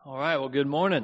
All right, well, good morning.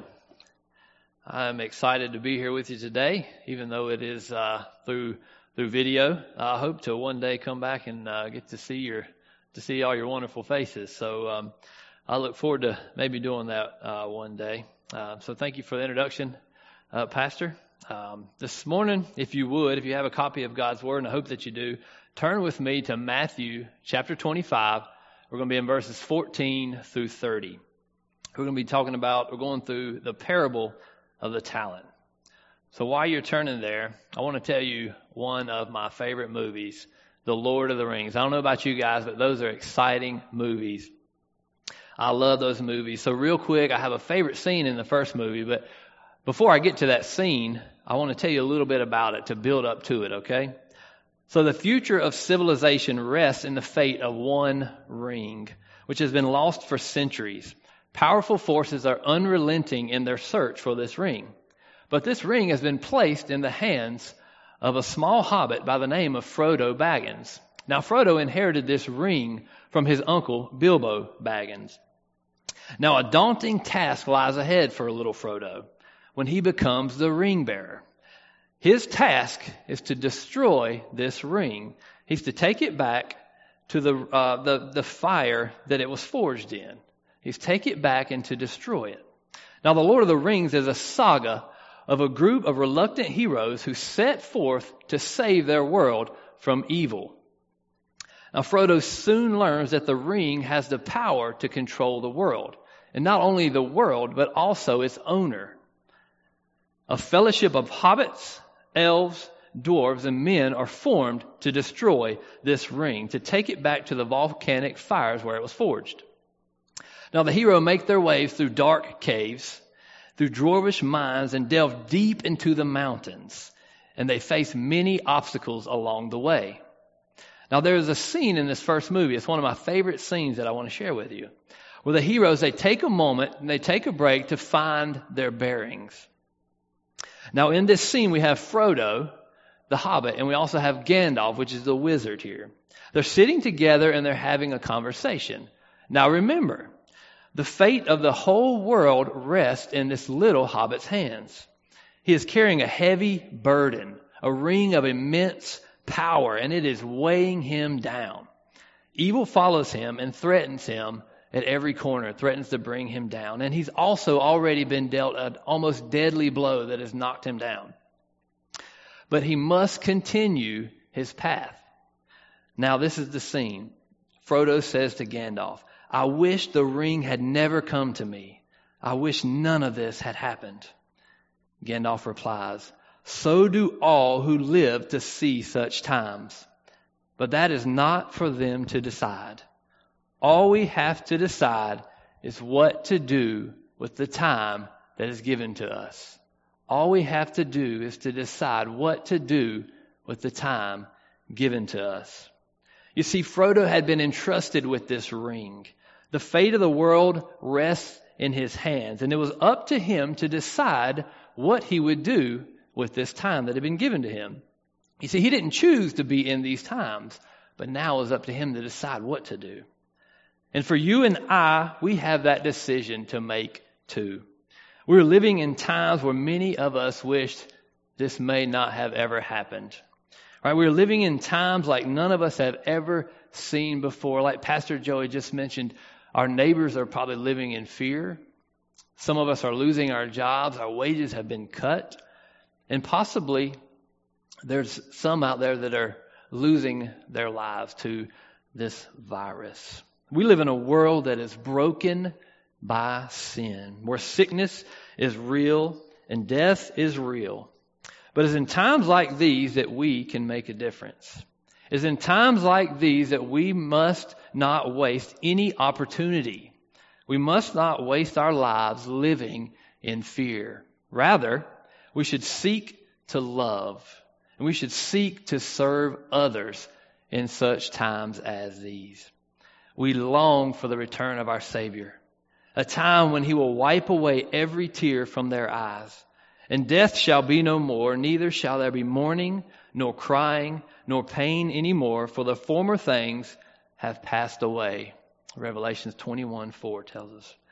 I'm excited to be here with you today, even though it is through video. I hope to one day come back and get to see all your wonderful faces. So I look forward to maybe doing that one day. So thank you for the introduction, Pastor. This morning, if you have a copy of God's Word, and I hope that you do, turn with me to Matthew chapter 25. We're going to be in verses 14 through 30. We're going through the parable of the talent. So while you're turning there, I want to tell you one of my favorite movies, The Lord of the Rings. I don't know about you guys, but those are exciting movies. I love those movies. So real quick, I have a favorite scene in the first movie, but before I get to that scene, I want to tell you a little bit about it to build up to it, okay? So the future of civilization rests in the fate of one ring, which has been lost for centuries. Powerful forces are unrelenting in their search for this ring. But this ring has been placed in the hands of a small hobbit by the name of Frodo Baggins. Now, Frodo inherited this ring from his uncle, Bilbo Baggins. Now, a daunting task lies ahead for little Frodo when he becomes the ring bearer. His task is to destroy this ring. He's to take it back to the fire that it was forged in. He's take it back and to destroy it. Now, the Lord of the Rings is a saga of a group of reluctant heroes who set forth to save their world from evil. Now, Frodo soon learns that the ring has the power to control the world. And not only the world, but also its owner. A fellowship of hobbits, elves, dwarves, and men are formed to destroy this ring, to take it back to the volcanic fires where it was forged. Now the hero make their way through dark caves, through dwarvish mines, and delve deep into the mountains. And they face many obstacles along the way. Now there is a scene in this first movie. It's one of my favorite scenes that I want to share with you. Where the heroes, they take a moment and they take a break to find their bearings. Now in this scene we have Frodo, the hobbit, and we also have Gandalf, which is the wizard here. They're sitting together and they're having a conversation. Now remember, the fate of the whole world rests in this little hobbit's hands. He is carrying a heavy burden, a ring of immense power, and it is weighing him down. Evil follows him and threatens him at every corner, threatens to bring him down. And he's also already been dealt an almost deadly blow that has knocked him down. But he must continue his path. Now this is the scene. Frodo says to Gandalf, "I wish the ring had never come to me. I wish none of this had happened." Gandalf replies, "So do all who live to see such times. But that is not for them to decide. All we have to decide is what to do with the time that is given to us." All we have to do is to decide what to do with the time given to us. You see, Frodo had been entrusted with this ring. The fate of the world rests in his hands, and it was up to him to decide what he would do with this time that had been given to him. You see, he didn't choose to be in these times, but now it was up to him to decide what to do. And for you and I, we have that decision to make too. We're living in times where many of us wished this may not have ever happened. Right? We're living in times like none of us have ever seen before. Like Pastor Joey just mentioned, our neighbors are probably living in fear. Some of us are losing our jobs. Our wages have been cut. And possibly there's some out there that are losing their lives to this virus. We live in a world that is broken by sin, where sickness is real and death is real. But it's in times like these that we can make a difference. It's in times like these that we must not waste any opportunity. We must not waste our lives living in fear. Rather, we should seek to love, and we should seek to serve others in such times as these. We long for the return of our Savior, a time when He will wipe away every tear from their eyes. And death shall be no more, neither shall there be mourning, nor crying, nor pain any more, for the former things have passed away. Revelations 21:4 tells us.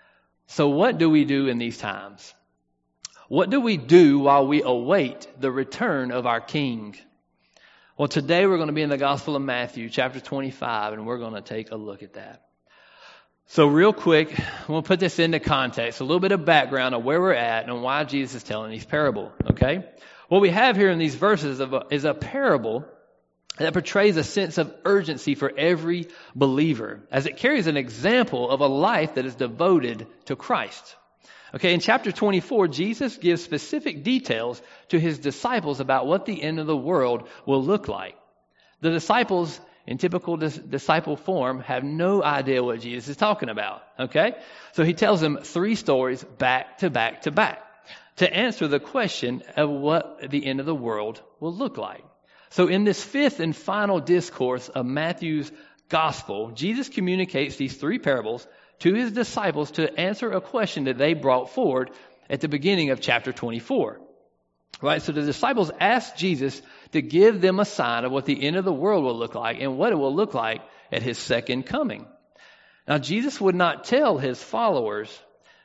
So what do we do in these times? What do we do while we await the return of our King? Well, today we're going to be in the Gospel of Matthew, chapter 25, and we're going to take a look at that. So real quick, we'll put this into context, a little bit of background of where we're at and why Jesus is telling these parables, okay? What we have here in these verses is a parable that portrays a sense of urgency for every believer, as it carries an example of a life that is devoted to Christ. Okay, in chapter 24, Jesus gives specific details to his disciples about what the end of the world will look like. The disciples, in typical disciple form, have no idea what Jesus is talking about. Okay, so he tells them 3 stories back to back to back to answer the question of what the end of the world will look like. So in this 5th and final discourse of Matthew's gospel, Jesus communicates these 3 parables to his disciples to answer a question that they brought forward at the beginning of chapter 24. Right? So the disciples asked Jesus to give them a sign of what the end of the world will look like and what it will look like at his second coming. Now, Jesus would not tell his followers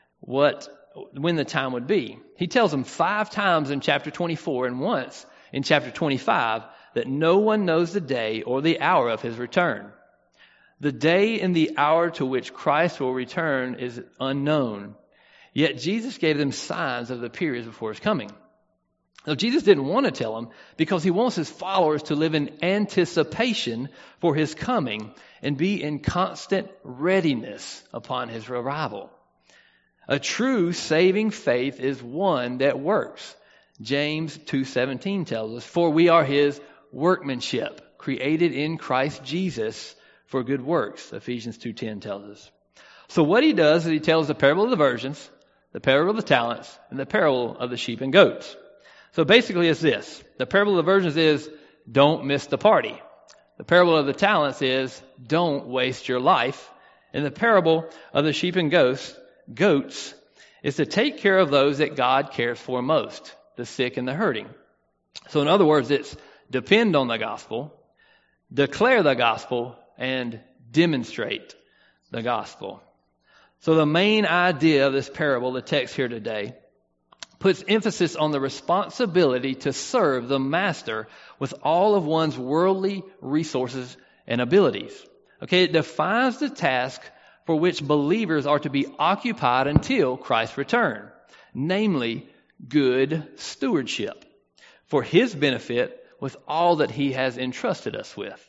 when the time would be. He tells them 5 times in chapter 24 and once in chapter 25 that no one knows the day or the hour of his return. The day and the hour to which Christ will return is unknown. Yet Jesus gave them signs of the periods before his coming. Now, Jesus didn't want to tell them because he wants his followers to live in anticipation for his coming and be in constant readiness upon his arrival. A true saving faith is one that works. James 2:17 tells us, "For we are his workmanship, created in Christ Jesus for good works," Ephesians 2:10 tells us. So what he does is he tells the parable of the virgins, the parable of the talents, and the parable of the sheep and goats. So basically it's this. The parable of the virgins is, don't miss the party. The parable of the talents is, don't waste your life. And the parable of the sheep and goats is to take care of those that God cares for most, the sick and the hurting. So in other words, it's depend on the gospel, declare the gospel, and demonstrate the gospel. So the main idea of this parable, the text here today, puts emphasis on the responsibility to serve the master with all of one's worldly resources and abilities. Okay, it defines the task for which believers are to be occupied until Christ's return, namely good stewardship for his benefit with all that he has entrusted us with.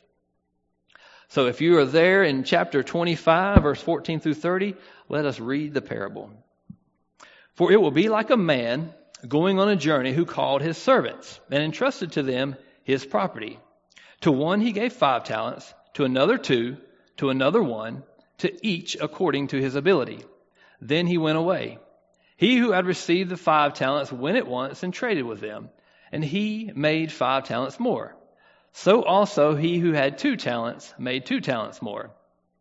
So if you are there in chapter 25, verse 14 through 30, let us read the parable. "For it will be like a man going on a journey who called his servants and entrusted to them his property. To one he gave 5 talents, to another 2, to another 1, to each according to his ability. Then he went away. He who had received the 5 talents went at once and traded with them, and he made 5 talents more. So also he who had 2 talents made 2 talents more.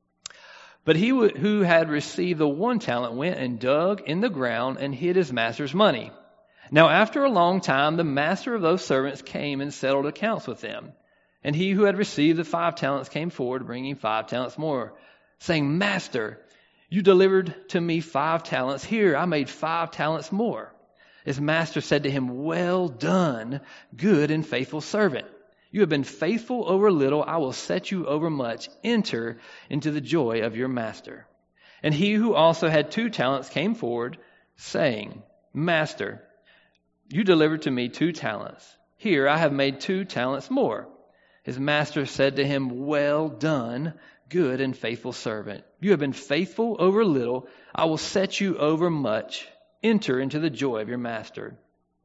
But he who had received the 1 talent went and dug in the ground and hid his master's money. Now after a long time the master of those servants came and settled accounts with them. And he who had received the 5 talents came forward, bringing 5 talents more, saying, 'Master, you delivered to me 5 talents. Here I made 5 talents more.' His master said to him, 'Well done, good and faithful servant. You have been faithful over little. I will set you over much. Enter into the joy of your master.' And he who also had 2 talents came forward, saying, 'Master, you delivered to me 2 talents. Here I have made 2 talents more.' His master said to him, 'Well done, good and faithful servant. You have been faithful over little. I will set you over much. Enter into the joy of your master.'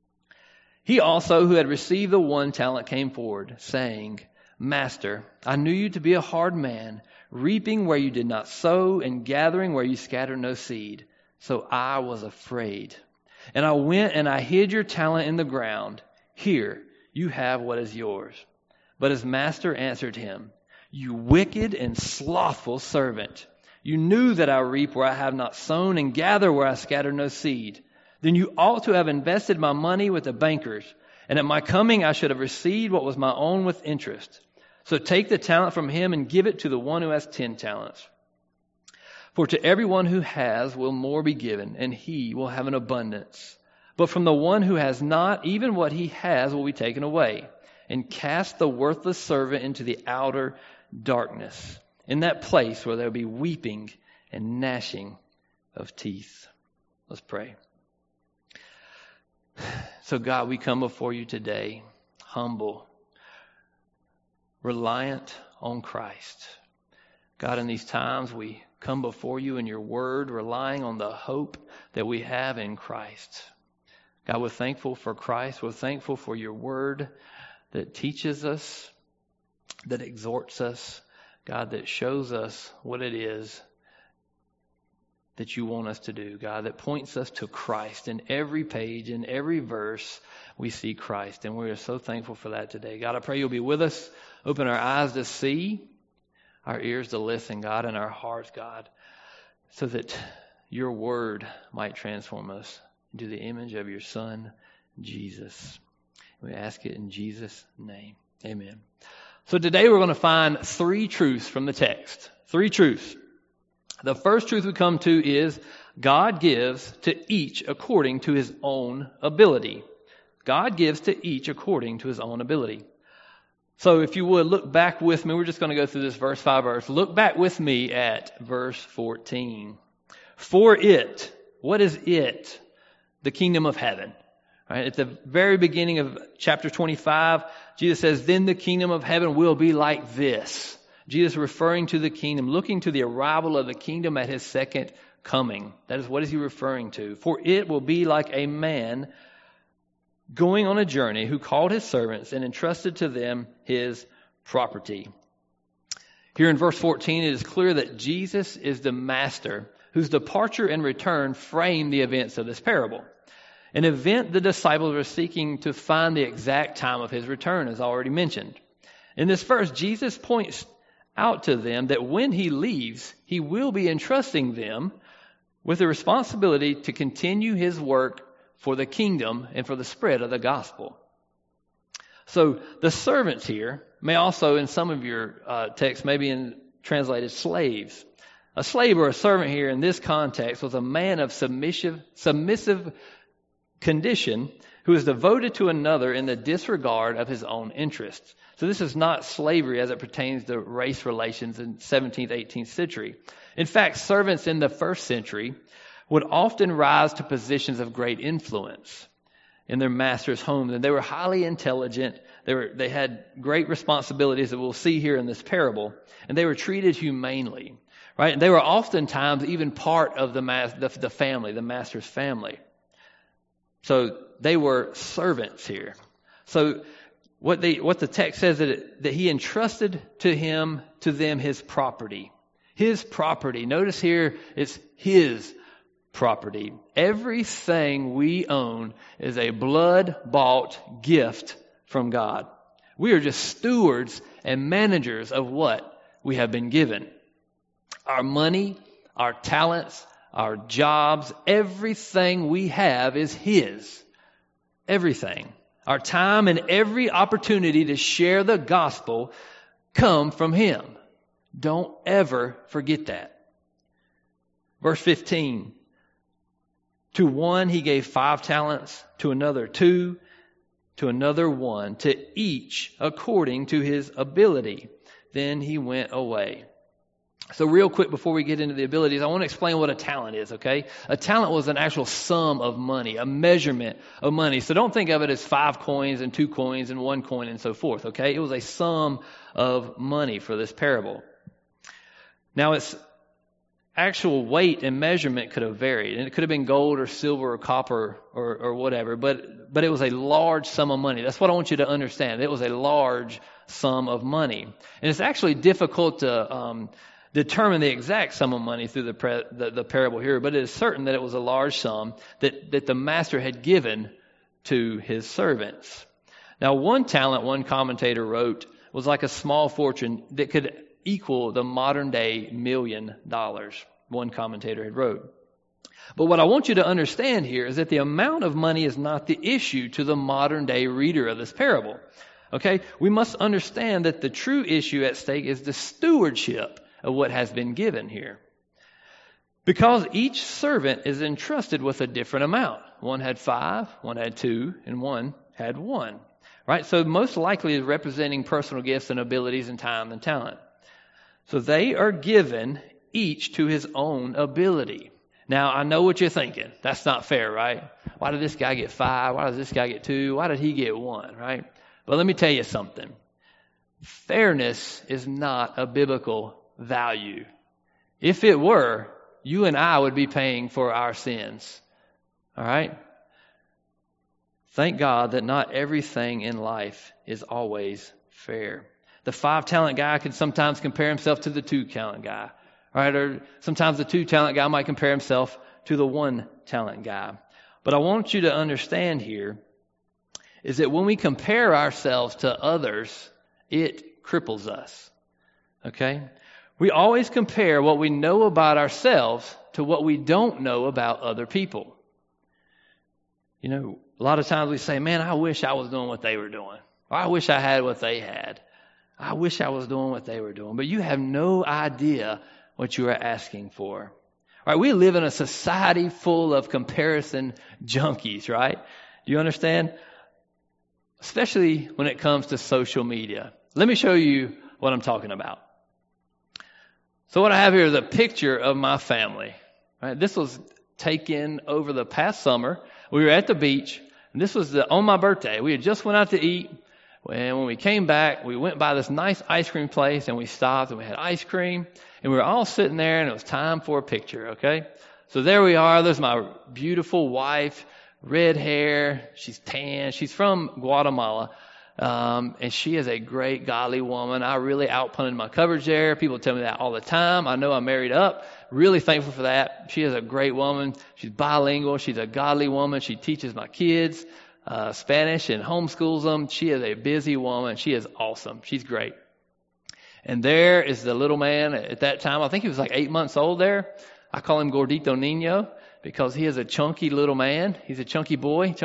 He also who had received the 1 talent came forward, saying, 'Master, I knew you to be a hard man, reaping where you did not sow and gathering where you scattered no seed. So I was afraid. And I went and I hid your talent in the ground. Here, you have what is yours.' But his master answered him, 'You wicked and slothful servant. You knew that I reap where I have not sown and gather where I scatter no seed. Then you ought to have invested my money with the bankers, and at my coming I should have received what was my own with interest. So take the talent from him and give it to the one who has 10 talents. For to everyone who has will more be given, and he will have an abundance. But from the one who has not, even what he has will be taken away. And cast the worthless servant into the outer darkness, in that place where there will be weeping and gnashing of teeth. Let's pray. So God, we come before you today, humble, reliant on Christ. God, in these times we come before you in your word, relying on the hope that we have in Christ. God, we're thankful for Christ. We're thankful for your word that teaches us, that exhorts us, God, that shows us what it is that you want us to do, God, that points us to Christ. In every page, in every verse, we see Christ, and we are so thankful for that today. God, I pray you'll be with us. Open our eyes to see, our ears to listen, God, and our hearts, God, so that your word might transform us into the image of your Son, Jesus. We ask it in Jesus' name. Amen. So today we're going to find 3 truths from the text. 3 truths. The first truth we come to is God gives to each according to his own ability. God gives to each according to his own ability. So if you would look back with me, we're just going to go through this verse by verse. Look back with me at verse 14. For it, what is it? The kingdom of heaven. Right? At the very beginning of chapter 25, Jesus says, then the kingdom of heaven will be like this. Jesus referring to the kingdom, looking to the arrival of the kingdom at his second coming. That is, what is he referring to? For it will be like a man going on a journey who called his servants and entrusted to them his property. Here in verse 14, it is clear that Jesus is the master whose departure and return frame the events of this parable. An event the disciples are seeking to find the exact time of his return, as already mentioned. In this verse, Jesus points out to them that when he leaves, he will be entrusting them with the responsibility to continue his work for the kingdom and for the spread of the gospel. So the servants here may also, in some of your texts, maybe translated slaves. A slave or a servant here in this context was a man of submissive condition who is devoted to another in the disregard of his own interests. So this is not slavery as it pertains to race relations in 17th, 18th century. In fact, servants in the first century would often rise to positions of great influence in their master's home. And they were highly intelligent. They had great responsibilities that we'll see here in this parable. And they were treated humanely. Right? And they were oftentimes even part of the family, the master's family. So they were servants here. So what the text says that he entrusted to them his property. His property. Notice here it's his property. Everything we own is a blood-bought gift from God. We are just stewards and managers of what we have been given. Our money, our talents, our jobs, everything we have is his. Everything. Our time and every opportunity to share the gospel come from him. Don't ever forget that. Verse 15. To one he gave 5 talents, to another 2, to another 1, to each according to his ability. Then he went away. So real quick before we get into the abilities, I want to explain what a talent is, okay? A talent was an actual sum of money, a measurement of money. So don't think of it as 5 coins and 2 coins and 1 coin and so forth, okay? It was a sum of money for this parable. Now its actual weight and measurement could have varied, and it could have been gold or silver or copper or whatever, but it was a large sum of money. That's what I want you to understand. It was a large sum of money. And it's actually difficult to determine the exact sum of money through the parable here, but it is certain that it was a large sum that the master had given to his servants. Now, 1 talent, one commentator wrote, was like a small fortune that could equal the modern day $1 million, one commentator had wrote. But what I want you to understand here is that the amount of money is not the issue to the modern day reader of this parable. Okay? We must understand that the true issue at stake is the stewardship of what has been given here. Because each servant is entrusted with a different amount. One had 5, one had 2, and one had 1. Right? So most likely is representing personal gifts and abilities and time and talent. So they are given each to his own ability. Now, I know what you're thinking. That's not fair, right? Why did this guy get 5? Why does this guy get 2? Why did he get 1, right? But let me tell you something. Fairness is not a biblical value. If it were, you and I would be paying for our sins. All right? Thank God that not everything in life is always fair. The 5-talent guy can sometimes compare himself to the 2-talent guy. Right? Or sometimes the 2-talent guy might compare himself to the 1-talent guy. But I want you to understand here is that when we compare ourselves to others, it cripples us. Okay? We always compare what we know about ourselves to what we don't know about other people. You know, a lot of times we say, man, I wish I was doing what they were doing. Or I wish I had what they had. I wish I was doing what they were doing. But you have no idea what you are asking for. All right, we live in a society full of comparison junkies, right? Do you understand? Especially when it comes to social media. Let me show you what I'm talking about. So what I have here is a picture of my family. Right? This was taken over the past summer. We were at the beach, and this was on my birthday. We had just went out to eat. And when we came back, we went by this nice ice cream place, and we stopped, and we had ice cream. And we were all sitting there, and it was time for a picture, okay? So there we are. There's my beautiful wife, red hair. She's tan. She's from Guatemala. And she is a great, godly woman. I really outpunted my coverage there. People tell me that all the time. I know I'm married up. Really thankful for that. She is a great woman. She's bilingual. She's a godly woman. She teaches my kids Spanish and homeschools them. She is a busy woman. She is awesome. She's great. And there is the little man at that time. I think he was like 8 months old there. I call him Gordito Niño because he is a chunky little man. He's a chunky boy.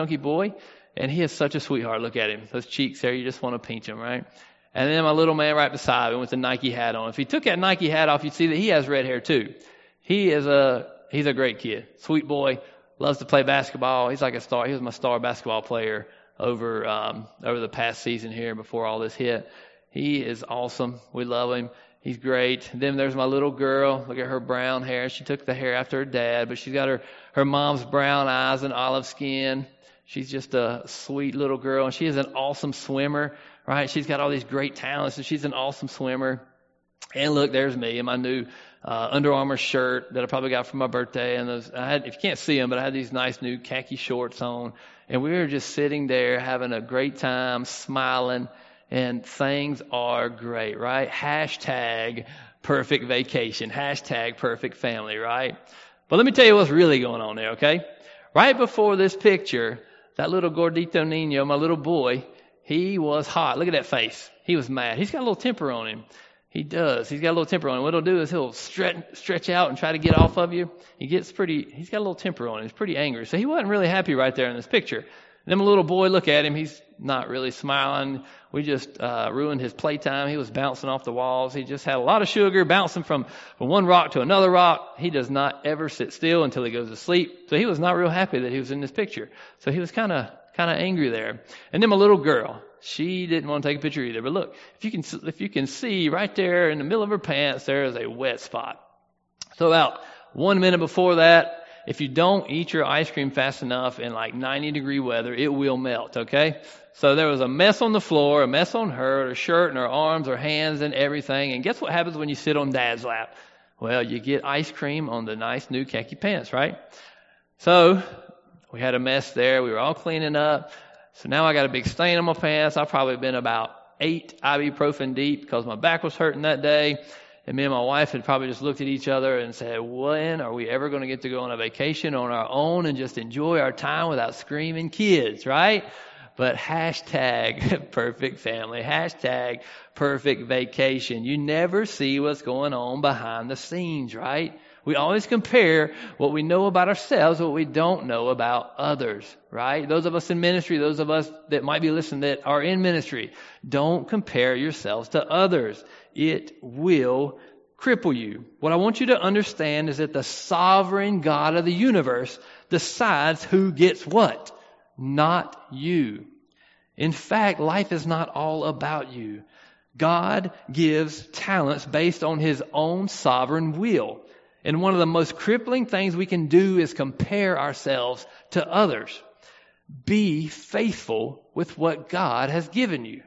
And he is such a sweetheart. Look at him. Those cheeks there, you just want to pinch him, right? And then my little man right beside him with the Nike hat on. If he took that Nike hat off, you'd see that he has red hair too. He's a great kid. Sweet boy. Loves to play basketball. He's like a star. He was my star basketball player over the past season here before all this hit. He is awesome. We love him. He's great. Then there's my little girl. Look at her brown hair. She took the hair after her dad, but she's got her mom's brown eyes and olive skin. She's just a sweet little girl, and she is an awesome swimmer, right? She's got all these great talents, and she's an awesome swimmer. And look, there's me in my new Under Armour shirt that I probably got for my birthday. And if you can't see them, but I had these nice new khaki shorts on. And we were just sitting there having a great time, smiling, and things are great, right? Hashtag perfect vacation. Hashtag perfect family, right? But let me tell you what's really going on there, okay? Right before this picture, that little Gordito Niño, my little boy, he was hot. Look at that face. He was mad. He's got a little temper on him. He does. He's got a little temper on him. What he'll do is he'll stretch out and try to get off of you. He's got a little temper on him. He's pretty angry. So he wasn't really happy right there in this picture. And then my little boy, look at him. He's not really smiling. We just ruined his playtime. He was bouncing off the walls. He just had a lot of sugar, bouncing from one rock to another rock. He does not ever sit still until he goes to sleep. So he was not real happy that he was in this picture. So he was kind of angry there. And then my little girl, she didn't want to take a picture either. But look, if you can see right there in the middle of her pants, there is a wet spot. So about 1 minute before that, if you don't eat your ice cream fast enough in like 90-degree weather, it will melt, okay? So there was a mess on the floor, a mess on her shirt and her arms, her hands and everything. And guess what happens when you sit on Dad's lap? Well, you get ice cream on the nice new khaki pants, right? So we had a mess there. We were all cleaning up. So now I got a big stain on my pants. I've probably been about 8 ibuprofen deep because my back was hurting that day. And me and my wife had probably just looked at each other and said, when are we ever going to get to go on a vacation on our own and just enjoy our time without screaming kids, right? But hashtag perfect family, hashtag perfect vacation. You never see what's going on behind the scenes, right? We always compare what we know about ourselves, what we don't know about others, right? Those of us in ministry, those of us that might be listening that are in ministry, don't compare yourselves to others. It will cripple you. What I want you to understand is that the sovereign God of the universe decides who gets what, not you. In fact, life is not all about you. God gives talents based on His own sovereign will. And one of the most crippling things we can do is compare ourselves to others. Be faithful with what God has given you.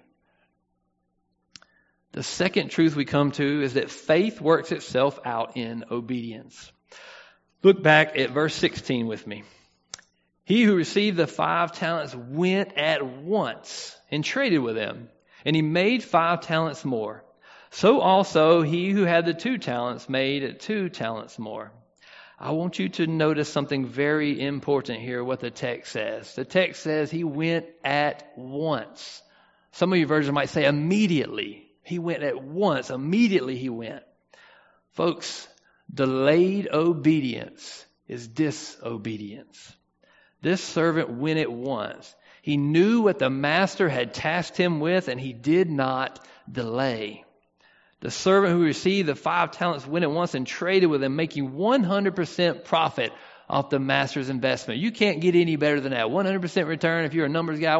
The second truth we come to is that faith works itself out in obedience. Look back at verse 16 with me. He who received the 5 talents went at once and traded with them, and he made 5 talents more. So also he who had the 2 talents made 2 talents more. I want you to notice something very important here, what the text says. The text says he went at once. Some of your versions might say immediately. He went at once. Immediately he went. Folks, delayed obedience is disobedience. This servant went at once. He knew what the master had tasked him with, and he did not delay. The servant who received the 5 talents went at once and traded with them, making 100% profit off the master's investment. You can't get any better than that. 100% return. If you're a numbers guy,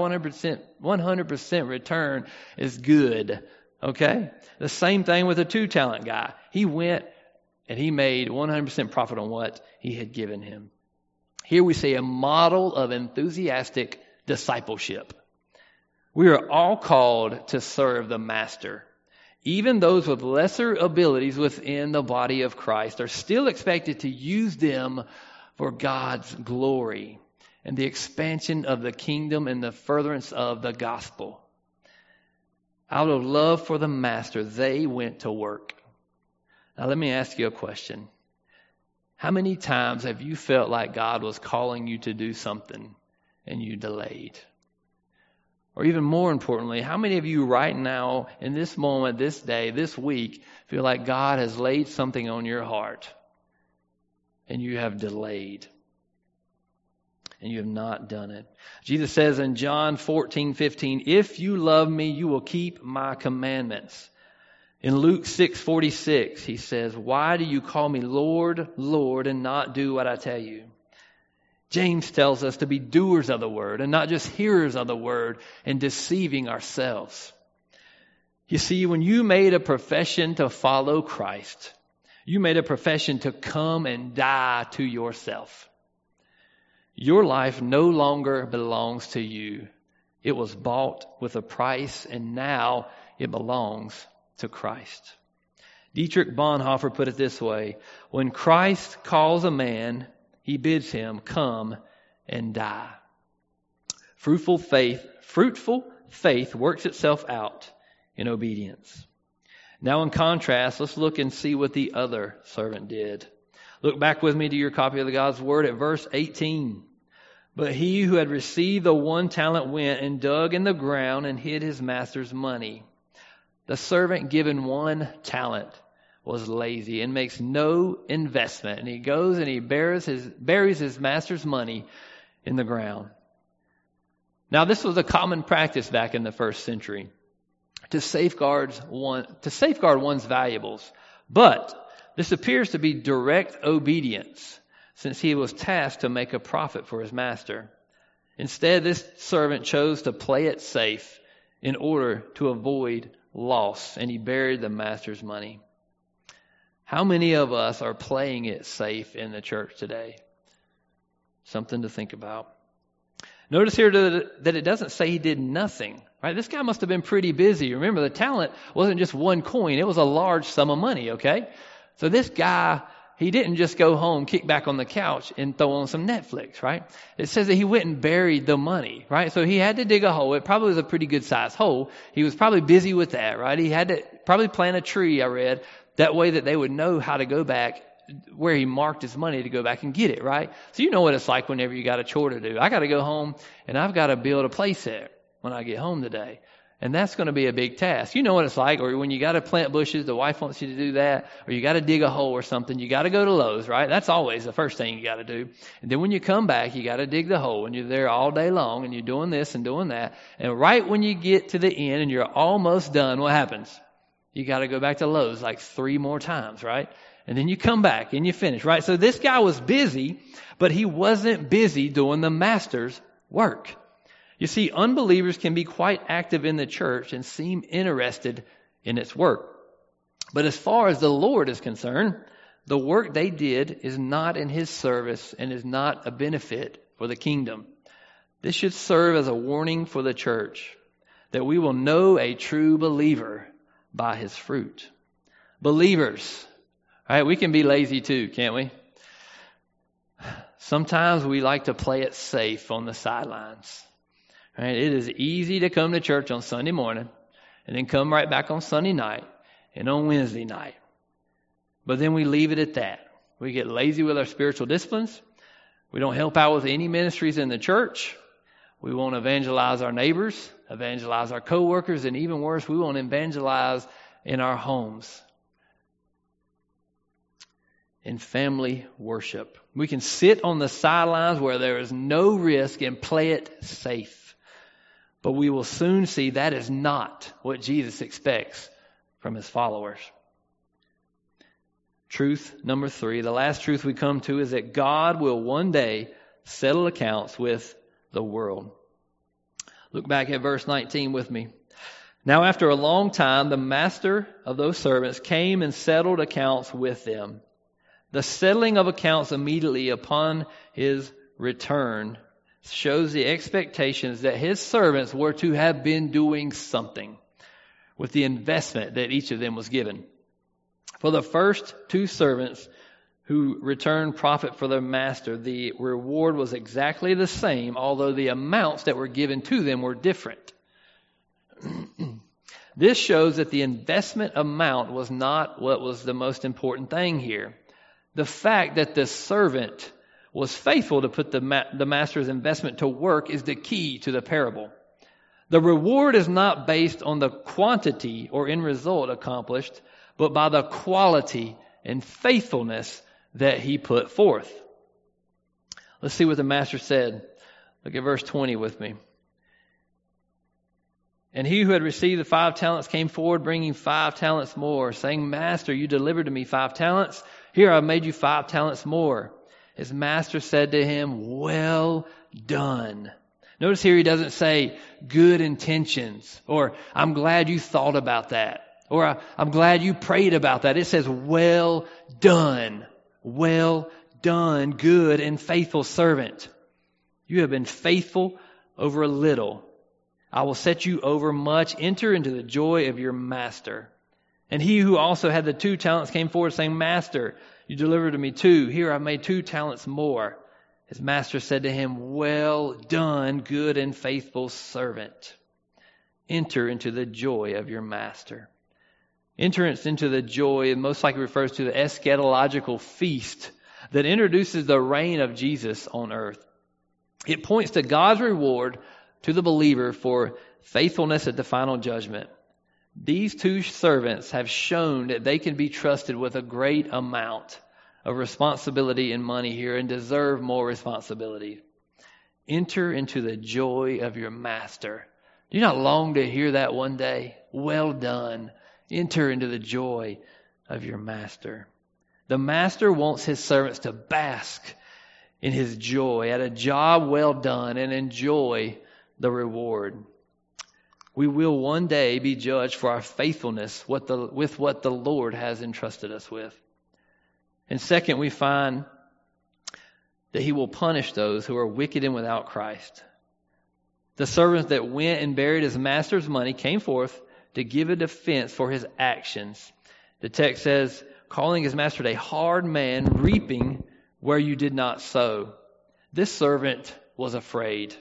100% return is good. Okay? The same thing with a 2-talent guy. He went and he made 100% profit on what he had given him. Here we see a model of enthusiastic discipleship. We are all called to serve the master. Even those with lesser abilities within the body of Christ are still expected to use them for God's glory and the expansion of the kingdom and the furtherance of the gospel. Out of love for the master, they went to work. Now let me ask you a question. How many times have you felt like God was calling you to do something and you delayed? Or even more importantly, how many of you right now, in this moment, this day, this week, feel like God has laid something on your heart and you have delayed and you have not done it? Jesus says in John 14:15, if you love me, you will keep my commandments. In Luke 6:46, he says, why do you call me Lord, Lord, and not do what I tell you? James tells us to be doers of the word and not just hearers of the word and deceiving ourselves. You see, when you made a profession to follow Christ, you made a profession to come and die to yourself. Your life no longer belongs to you. It was bought with a price, and now it belongs to Christ. Dietrich Bonhoeffer put it this way: when Christ calls a man, he bids him come and die. Fruitful faith works itself out in obedience. Now in contrast, let's look and see what the other servant did. Look back with me to your copy of the God's Word at verse 18. But he who had received the 1 talent went and dug in the ground and hid his master's money. The servant given 1 talent was lazy and makes no investment. And he goes and he buries his master's money in the ground. Now, this was a common practice back in the first century to safeguard one's valuables. But this appears to be direct obedience, since he was tasked to make a profit for his master. Instead, this servant chose to play it safe in order to avoid loss, and he buried the master's money. How many of us are playing it safe in the church today? Something to think about. Notice here that it doesn't say he did nothing. Right? This guy must have been pretty busy. Remember, the talent wasn't just 1 coin. It was a large sum of money, okay? So this guy, he didn't just go home, kick back on the couch, and throw on some Netflix, right? It says that he went and buried the money, right? So he had to dig a hole. It probably was a pretty good sized hole. He was probably busy with that, right? He had to probably plant a tree, I read, that way that they would know how to go back where he marked his money to go back and get it, right? So you know what it's like whenever you got a chore to do. I got to go home and I've got to build a place there when I get home today. And that's going to be a big task. You know what it's like, or when you got to plant bushes, the wife wants you to do that, or you got to dig a hole or something, you got to go to Lowe's, right? That's always the first thing you got to do. And then when you come back, you got to dig the hole, and you're there all day long, and you're doing this and doing that. And right when you get to the end and you're almost done, what happens? You got to go back to Lowe's like 3 more times, right? And then you come back and you finish, right? So this guy was busy, but he wasn't busy doing the master's work. You see, unbelievers can be quite active in the church and seem interested in its work. But as far as the Lord is concerned, the work they did is not in His service and is not a benefit for the kingdom. This should serve as a warning for the church that we will know a true believer by his fruit. Believers, right? We can be lazy too, can't we? Sometimes we like to play it safe on the sidelines. Right? It is easy to come to church on Sunday morning and then come right back on Sunday night and on Wednesday night. But then we leave it at that. We get lazy with our spiritual disciplines. We don't help out with any ministries in the church. We won't evangelize our neighbors, evangelize our coworkers, and even worse, we won't evangelize in our homes. In family worship, we can sit on the sidelines where there is no risk and play it safe. But we will soon see that is not what Jesus expects from His followers. Truth number 3, the last truth we come to is that God will one day settle accounts with the world. Look back at verse 19 with me. Now after a long time, the master of those servants came and settled accounts with them. The settling of accounts immediately upon his return shows the expectations that his servants were to have been doing something with the investment that each of them was given. For the first 2 servants who returned profit for their master, the reward was exactly the same, although the amounts that were given to them were different. This shows that the investment amount was not what was the most important thing here. The fact that the servant was faithful to put the master's investment to work is the key to the parable. The reward is not based on the quantity or end result accomplished, but by the quality and faithfulness that he put forth. Let's see what the master said. Look at verse 20 with me. And he who had received the 5 talents came forward, bringing 5 talents more, saying, Master, you delivered to me 5 talents. Here I've made you 5 talents more. His master said to him, well done. Notice here he doesn't say good intentions, or I'm glad you thought about that, or I'm glad you prayed about that. It says well done. Well done, good and faithful servant. You have been faithful over a little. I will set you over much. Enter into the joy of your master. And he who also had the 2 talents came forward saying, Master, you delivered to me 2. Here I've made 2 talents more. His master said to him, well done, good and faithful servant. Enter into the joy of your master. Entrance into the joy most likely refers to the eschatological feast that introduces the reign of Jesus on earth. It points to God's reward to the believer for faithfulness at the final judgment. These 2 servants have shown that they can be trusted with a great amount of responsibility and money here and deserve more responsibility. Enter into the joy of your master. Do you not long to hear that one day? Well done. Enter into the joy of your master. The master wants his servants to bask in his joy at a job well done and enjoy the reward. We will one day be judged for our faithfulness with what the Lord has entrusted us with. And second, we find that He will punish those who are wicked and without Christ. The servant that went and buried his master's money came forth to give a defense for his actions. The text says, calling his master a hard man, reaping where you did not sow. This servant was afraid.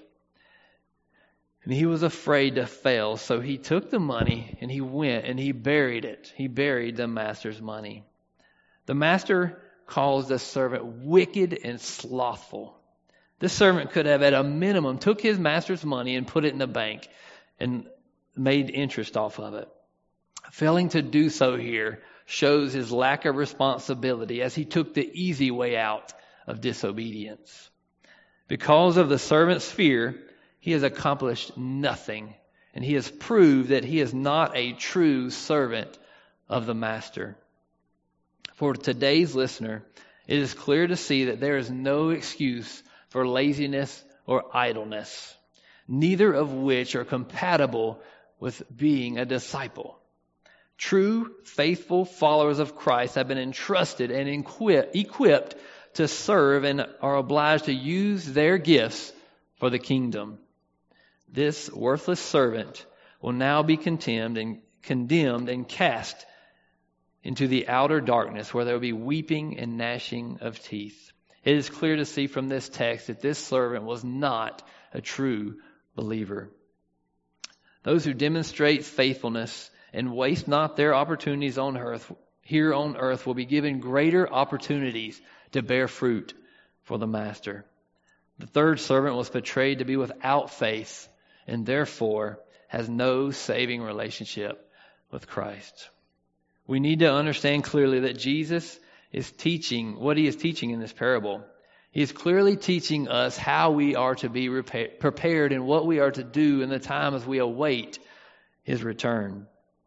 And he was afraid to fail, so he took the money and he went and he buried it. He buried the master's money. The master calls the servant wicked and slothful. This servant could have, at a minimum, took his master's money and put it in the bank and made interest off of it. Failing to do so here shows his lack of responsibility as he took the easy way out of disobedience. Because of the servant's fear, he has accomplished nothing, and he has proved that he is not a true servant of the master. For today's listener, it is clear to see that there is no excuse for laziness or idleness, neither of which are compatible with being a disciple. True, faithful followers of Christ have been entrusted and equipped to serve and are obliged to use their gifts for the kingdom. This worthless servant will now be condemned and cast into the outer darkness, where there will be weeping and gnashing of teeth. It is clear to see from this text that this servant was not a true believer. Those who demonstrate faithfulness and waste not their opportunities on earth, here on earth, will be given greater opportunities to bear fruit for the master. The third servant was portrayed to be without faith and therefore has no saving relationship with Christ. We need to understand clearly that Jesus is teaching what he is teaching in this parable. He is clearly teaching us how we are to be prepared and what we are to do in the time as we await his return.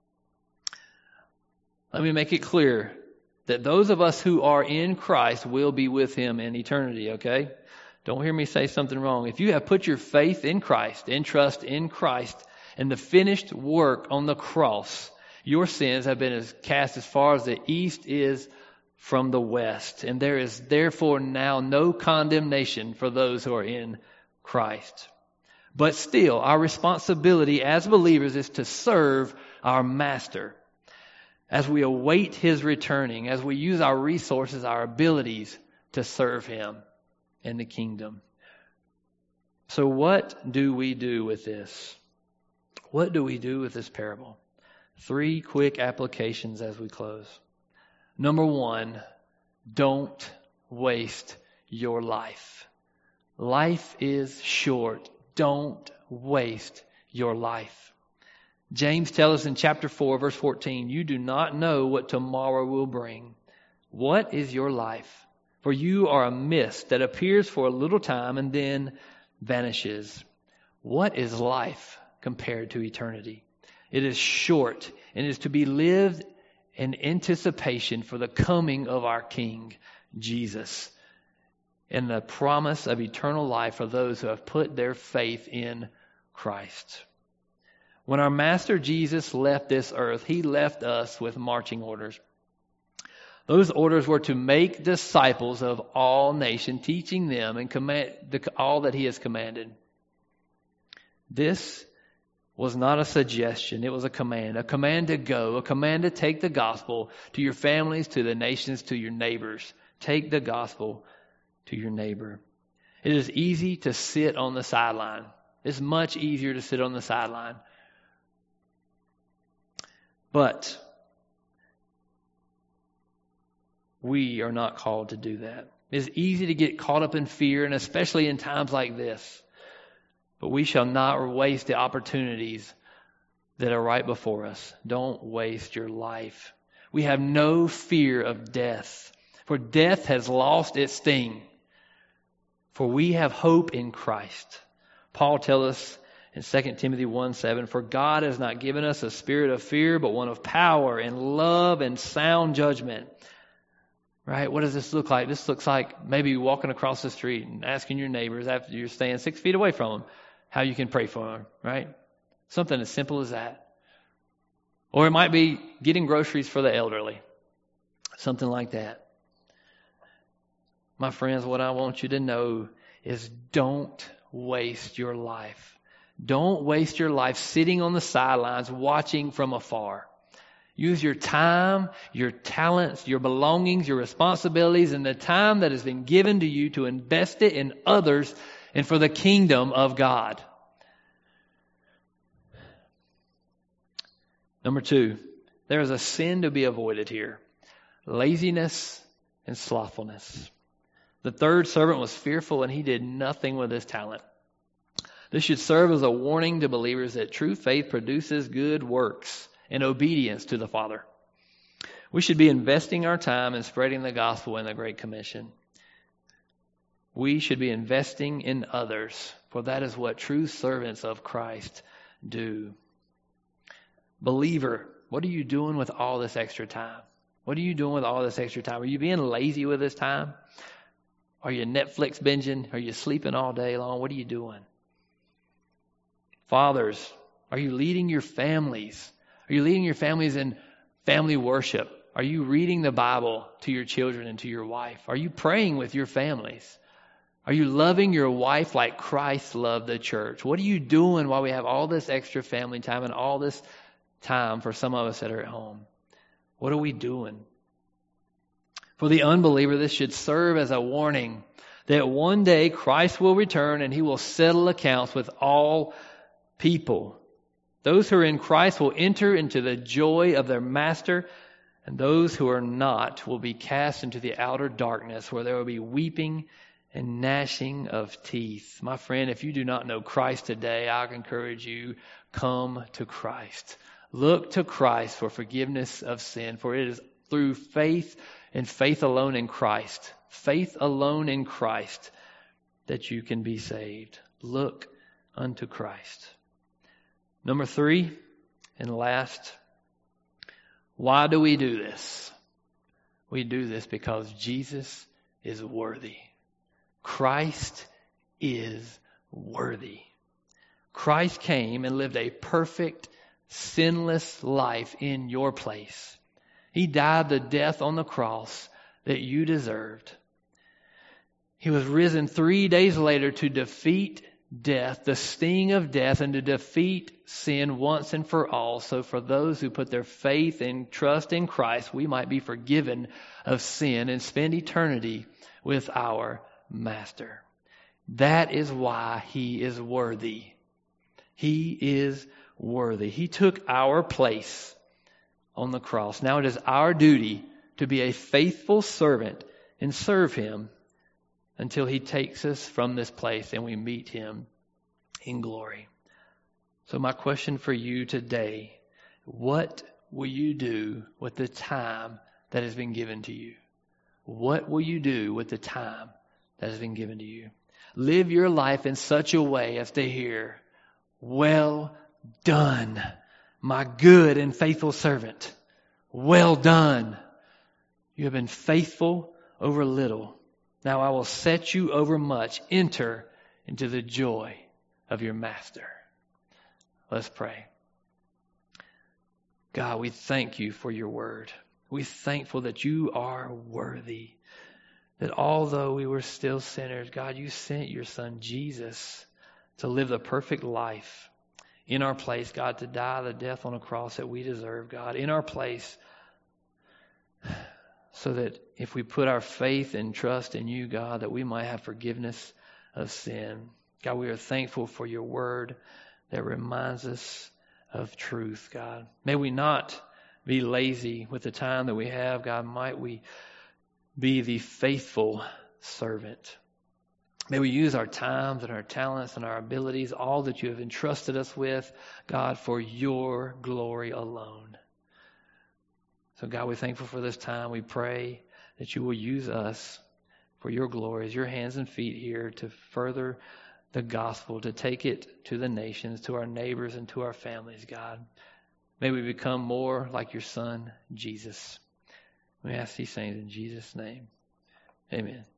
Let me make it clear that those of us who are in Christ will be with him in eternity, okay? Don't hear me say something wrong. If you have put your faith in Christ, in trust in Christ, and the finished work on the cross, your sins have been cast as far as the east is from the west. And there is therefore now no condemnation for those who are in Christ. But still, our responsibility as believers is to serve our Master as we await his returning, as we use our resources, our abilities to serve him in the kingdom. So what do we do with this? What do we do with this parable? 3 quick applications as we close. Number 1, don't waste your life. Life is short. Don't waste your life. James tells us in chapter 4, verse 14, you do not know what tomorrow will bring. What is your life? For you are a mist that appears for a little time and then vanishes. What is life compared to eternity? It is short and is to be lived in anticipation for the coming of our King, Jesus, and the promise of eternal life for those who have put their faith in Christ. When our Master Jesus left this earth, he left us with marching orders. Those orders were to make disciples of all nations, teaching them and all that he has commanded. This was not a suggestion. It was a command to go, a command to take the gospel to your families, to the nations, to your neighbors. Take the gospel to your neighbor. It is easy to sit on the sideline. It's much easier to sit on the sideline. But we are not called to do that. It's easy to get caught up in fear, and especially in times like this. But we shall not waste the opportunities that are right before us. Don't waste your life. We have no fear of death, for death has lost its sting. For we have hope in Christ. Paul tells us in 2 Timothy 1:7, for God has not given us a spirit of fear, but one of power and love and sound judgment. Right? What does this look like? This looks like maybe walking across the street and asking your neighbors after you're staying 6 feet away from them how you can pray for them, right? Something as simple as that. Or it might be getting groceries for the elderly. Something like that. My friends, what I want you to know is don't waste your life. Don't waste your life sitting on the sidelines watching from afar. Use your time, your talents, your belongings, your responsibilities, and the time that has been given to you to invest it in others and for the kingdom of God. Number 2, there is a sin to be avoided here. Laziness and slothfulness. The third servant was fearful and he did nothing with his talent. This should serve as a warning to believers that true faith produces good works and obedience to the Father. We should be investing our time in spreading the gospel in the Great Commission. We should be investing in others, for that is what true servants of Christ do. Believer, What are you doing with all this extra time? What are you doing with all this extra time? Are you being lazy with this time? Are you Netflix binging? Are you sleeping all day long? What are you doing? Fathers, are you leading your families? Are you leading your families in family worship? Are you reading the Bible to your children and to your wife? Are you praying with your families? Are you loving your wife like Christ loved the church? What are you doing while we have all this extra family time and all this time for some of us that are at home? What are we doing? For the unbeliever, this should serve as a warning that one day Christ will return and he will settle accounts with all people. Those who are in Christ will enter into the joy of their master, and those who are not will be cast into the outer darkness where there will be weeping and gnashing of teeth. My friend, if you do not know Christ today, I encourage you, come to Christ. Look to Christ for forgiveness of sin, for it is through faith and faith alone in Christ, that you can be saved. Look unto Christ. Number 3, and last, why do we do this? We do this because Jesus is worthy. Christ is worthy. Christ came and lived a perfect, sinless life in your place. He died the death on the cross that you deserved. He was risen 3 days later to defeat death, the sting of death, and to defeat sin once and for all. So for those who put their faith and trust in Christ, we might be forgiven of sin and spend eternity with our Master. That is why he is worthy. He is worthy. He took our place on the cross. Now it is our duty to be a faithful servant and serve him until he takes us from this place and we meet him in glory. So my question for you today, what will you do with the time that has been given to you? What will you do with the time that has been given to you? Live your life in such a way as to hear, well done, my good and faithful servant. Well done. You have been faithful over little. Now I will set you over much. Enter into the joy of your master. Let's pray. God, we thank you for your word. We're thankful that you are worthy. That although we were still sinners, God, you sent your son Jesus to live the perfect life in our place, God, to die the death on a cross that we deserve, God, in our place, so that if we put our faith and trust in you, God, that we might have forgiveness of sin. God, we are thankful for your word that reminds us of truth, God. May we not be lazy with the time that we have, God. Might we be the faithful servant. May we use our times and our talents and our abilities, all that you have entrusted us with, God, for your glory alone. So God, we're thankful for this time. We pray that you will use us for your glory as your hands and feet here to further the gospel, to take it to the nations, to our neighbors and to our families, God. May we become more like your son, Jesus. We ask these things in Jesus' name. Amen.